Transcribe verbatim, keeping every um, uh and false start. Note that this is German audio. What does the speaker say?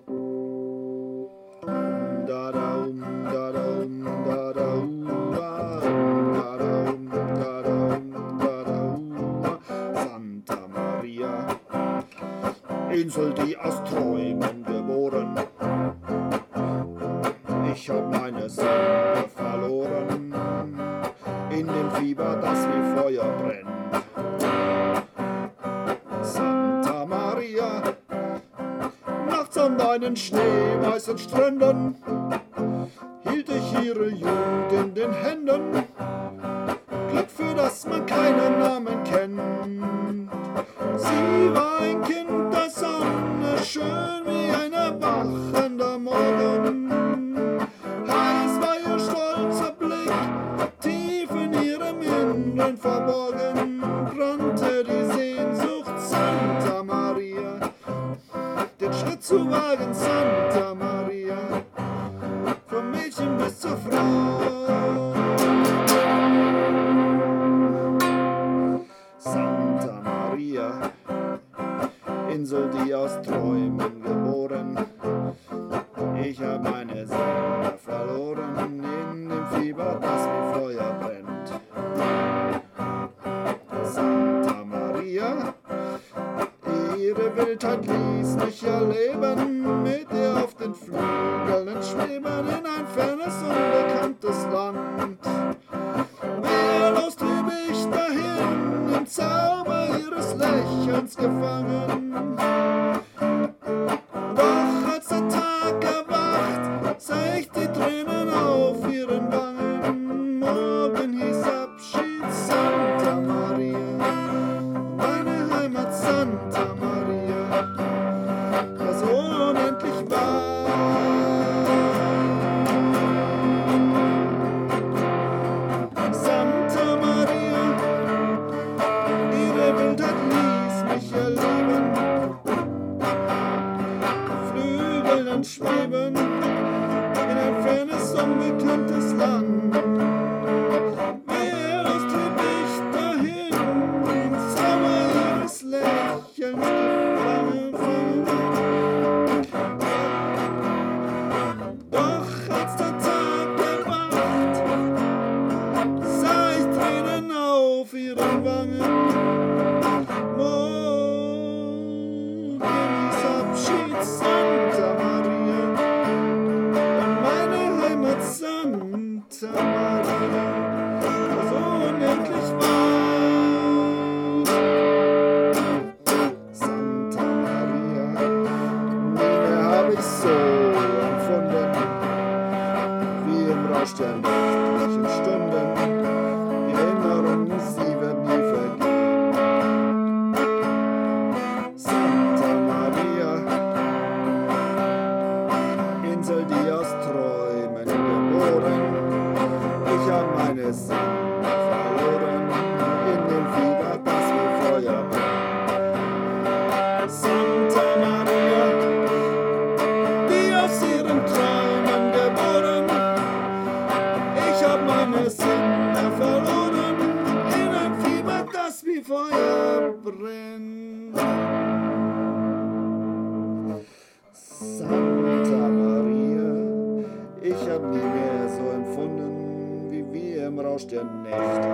Da da um, da da um, da da ua, da da um, da da um, da da ua. Santa Maria, Insel, die aus Träumen geboren. Ich hab meine Seele verloren in dem Fieber, das wie Feuer brennt. Santa Maria, nachts an deinen schneeweißen Stränden hielt ich ihre Jugend in den Händen. Glück, für das man keinen Namen kennt. Sie war ein Kind der Sonne, schön wie ein erwachender Morgen. Heiß war ihr stolzer Blick, tief in ihrem Innern verborgen brannte die Sehnsucht. Santa Maria, den Schritt zu wagen, Santa Maria, vom Mädchen bis zur Frau. Santa Maria, Insel, die aus Träumen geboren. Ich hab meine Seele verloren in dem Fieber, das wie Feuer brennt. Santa Maria, ihre Wildheit ließ mich erleben, mit ihr auf den Flügeln schweben in ein fernes, unbekanntes Land. Wehrlos trieb ich dahin, im Zauber ihres Lächelns gefangen. Doch als der Tag erwacht, sah ich die Tränen auf ihren Wangen. Morgen hieß Abschied, Santa Maria, meine Heimat Santa Maria, das unendlich war. Santa Maria, ihre Wildheit ließ mich erleben, Flügeln schweben in ein fernes, unbekanntes Land. Wehrlos trieb ich dahin, im Zauber ihres Lächelns gefangen. Doch als der Tag erwacht, sah ich Tränen auf ihren Wangen. Morgen hieß Abschied, Santa Maria, und meine Heimat Santa Maria, das unendlich war. Santa Maria, nie mehr hab ich so empfunden, wie im Rausch der nächtlichen Stunden. Die Erinnerung, sie wird nie vergehen. Santa Maria, Insel, die aus Träumen geboren. Ich hab meine Sinne verloren in dem Fieber, das wie Feuer brennt. Santa Maria, die aus ihren Träumen geboren. Ich hab meine Sinne verloren in ein Fieber, das wie Feuer brennt. Santa Maria, ich hab nie mehr so empfunden, wie wir im Rausch der Nächte